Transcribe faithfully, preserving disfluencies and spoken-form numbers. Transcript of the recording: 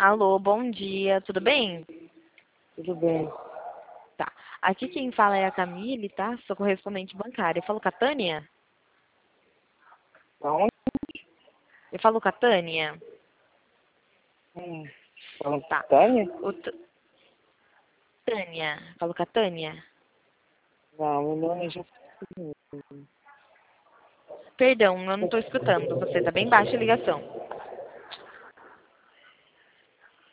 Alô, bom dia, tudo bem? Tudo bem. Tá. Aqui quem fala é a Camille, tá? Sou correspondente bancária. Eu falo com a Tânia? Aonde? Eu falo com a Tânia? Hum. Falando com a Tá. Tânia? O T- Tânia. Falo com a Tânia? Não, meu nome é já. Perdão, eu não tô escutando você, tá bem baixa a ligação.